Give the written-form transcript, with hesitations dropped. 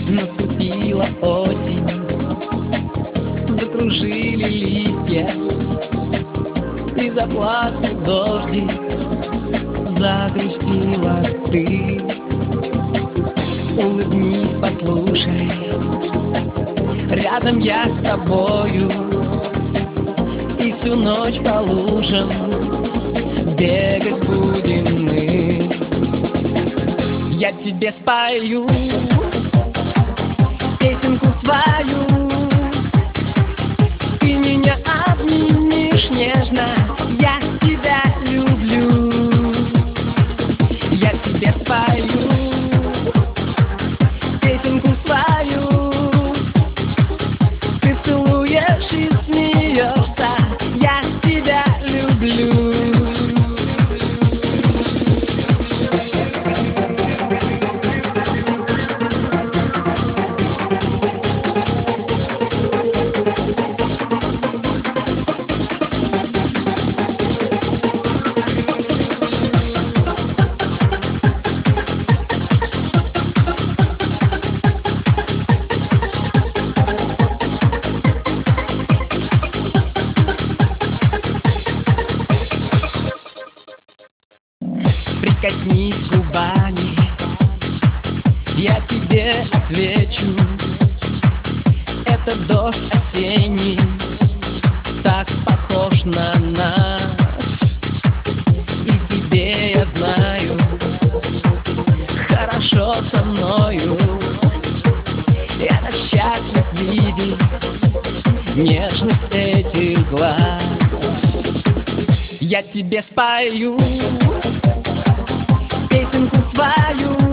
Наступила осень, закружили листья, и заплакал дождик, загрустила ты. Улыбнись, послушай, рядом я с тобою, и всю ночь по лужам бегать будем мы. Я тебе спою песенку свою, ты меня обнимешь нежно, я тебя люблю. Я тебе спою песенку свою, ты целуешь и смеешься, я тебя люблю. Прикоснись губами, я тебе отвечу. Это дождь осенний, так похож на нас. И тебе, я знаю, хорошо со мною. Я так счастлив видеть нежность этих глаз. Я тебе спою песенку свою,